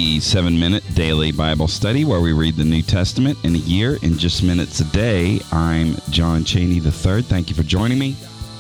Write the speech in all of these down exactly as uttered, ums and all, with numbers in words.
The seven-minute daily Bible study where we read the New Testament in a year in just minutes a day. I'm John Cheney the third. Thank you for joining me.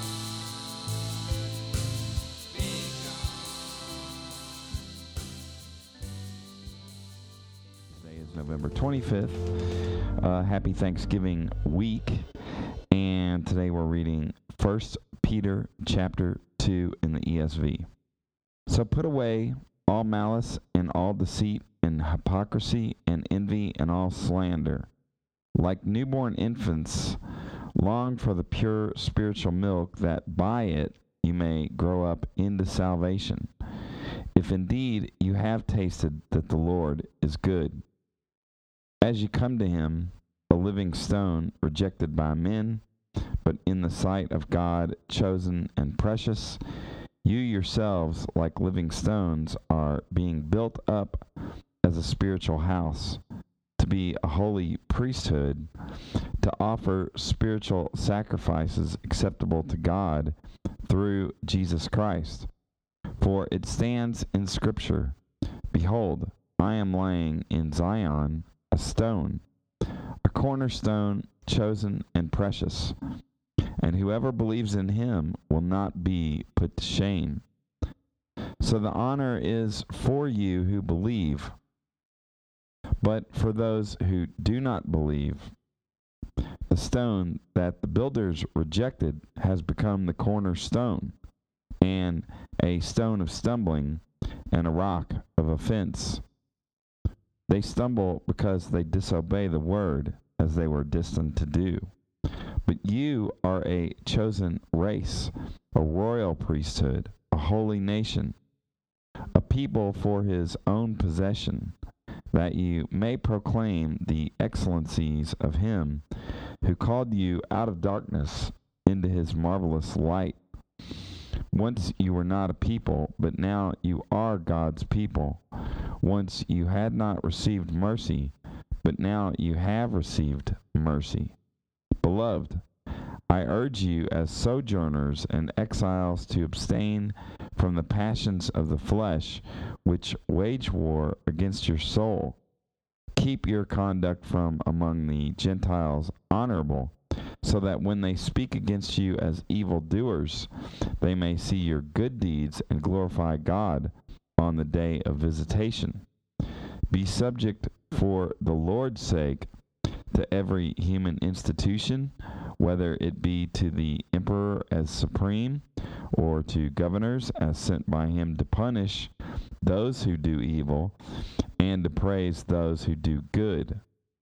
Today is November twenty-fifth. Uh, happy Thanksgiving week. And today we're reading First Peter chapter two in the E S V. So put away all malice and all deceit and hypocrisy and envy and all slander. Like newborn infants, long for the pure spiritual milk, that by it you may grow up into salvation, if indeed you have tasted that the Lord is good. As you come to him, a living stone rejected by men, but in the sight of God chosen and precious, you yourselves, like living stones, are being built up as a spiritual house, to be a holy priesthood, to offer spiritual sacrifices acceptable to God through Jesus Christ. For it stands in Scripture, "Behold, I am laying in Zion a stone, a cornerstone chosen and precious, and whoever believes in him will not be put to shame." So the honor is for you who believe, but for those who do not believe, the stone that the builders rejected has become the cornerstone, and a stone of stumbling, and a rock of offense. They stumble because they disobey the word, as they were destined to do. But you are a chosen race, a royal priesthood, a holy nation, a people for his own possession, that you may proclaim the excellencies of him who called you out of darkness into his marvelous light. Once you were not a people, but now you are God's people. Once you had not received mercy, but now you have received mercy. Beloved, I urge you as sojourners and exiles to abstain from the passions of the flesh, which wage war against your soul. Keep your conduct from among the Gentiles honorable, so that when they speak against you as evildoers, they may see your good deeds and glorify God on the day of visitation. Be subject for the Lord's sake to every human institution, whether it be to the emperor as supreme, or to governors as sent by him to punish those who do evil, and to praise those who do good.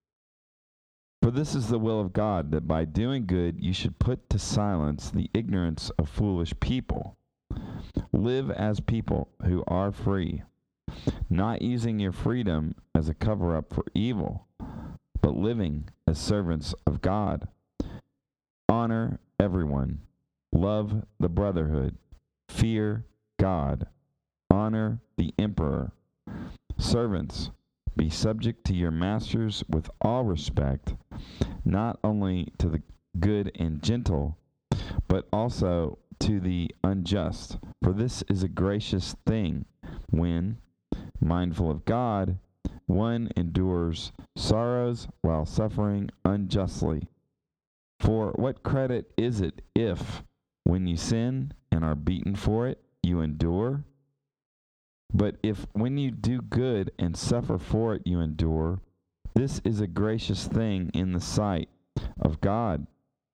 For this is the will of God, that by doing good you should put to silence the ignorance of foolish people. Live as people who are free, not using your freedom as a cover-up for evil, but living as servants of God. Honor everyone. Love the brotherhood. Fear God. Honor the emperor. Servants, be subject to your masters with all respect, not only to the good and gentle, but also to the unjust. For this is a gracious thing, when, mindful of God, one endures sorrows while suffering unjustly. For what credit is it if, when you sin and are beaten for it, you endure? But if when you do good and suffer for it you endure, this is a gracious thing in the sight of God.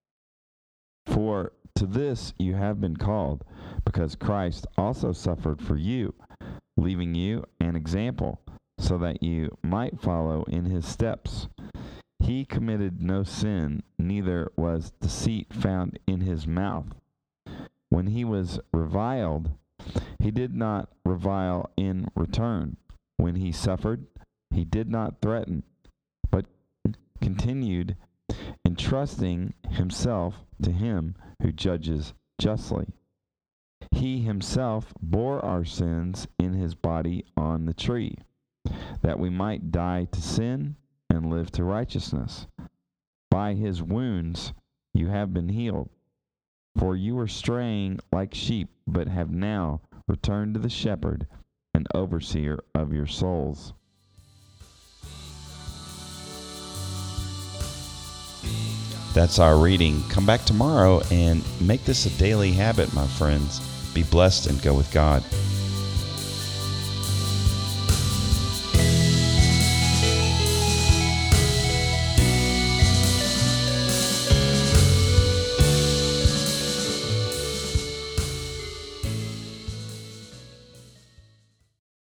For to this you have been called, because Christ also suffered for you, leaving you an example, so that you might follow in his steps. He committed no sin, neither was deceit found in his mouth. When he was reviled, he did not revile in return. When he suffered, he did not threaten, but continued entrusting himself to him who judges justly. He himself bore our sins in his body on the tree, that we might die to sin and live to righteousness. By his wounds you have been healed. For you were straying like sheep, but have now returned to the shepherd and overseer of your souls. That's our reading. Come back tomorrow and make this a daily habit, my friends. Be blessed and go with God.